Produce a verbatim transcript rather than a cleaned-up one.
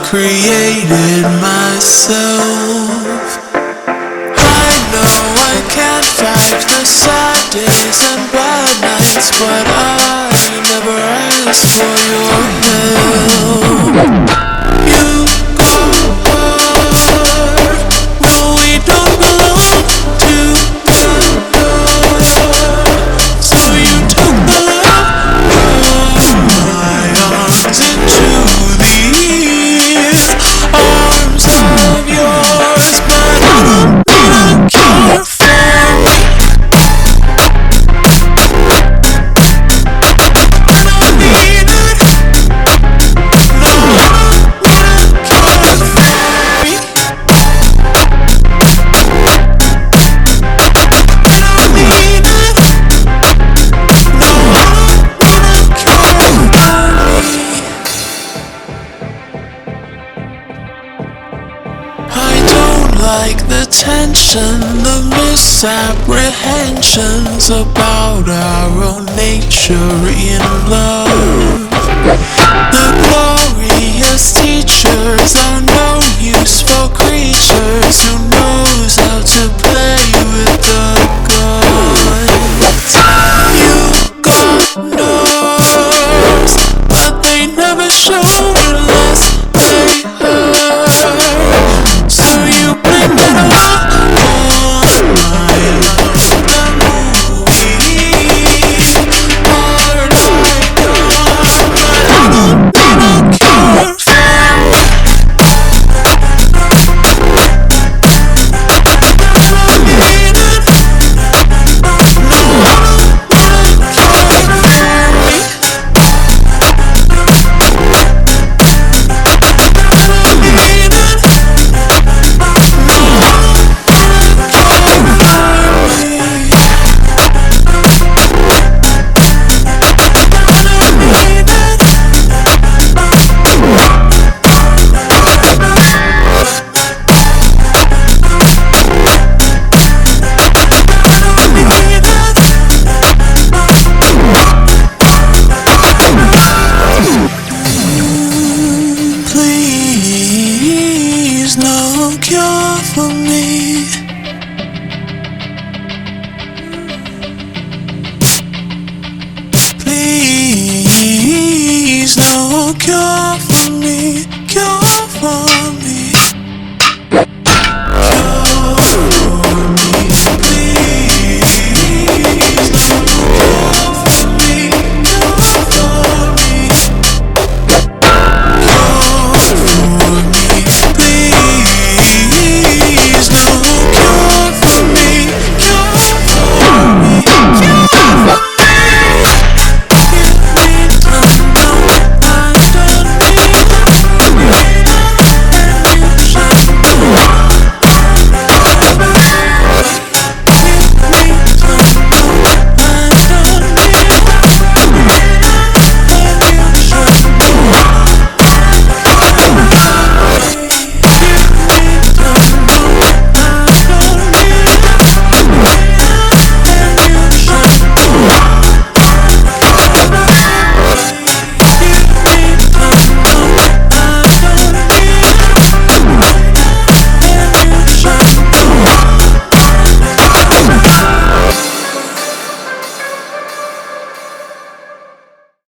created myself. I know I can't fight the sad days and bad nights, but I never asked for your help. You got hurt. No, we don't belong together. So you took the love of my arms into these arms of yours, but I don't need a cure for me. I don't need it. No, I don't need a cure for me. I don't need it. No, I don't need a cure for me. I don't like the tension, the misapprehensions about our own nature in love. The glorious teachers are no useful creatures who knows how to play with the gods. You got nerves, but they never show unless they hurt. So you blame it all on my love. The movie part I got, but I don't need a cure for me. I don't need it. No, I don't need a cure for me. I don't need it. No, I don't need a cure for me. Please, no cure for me. Please, no cure for me.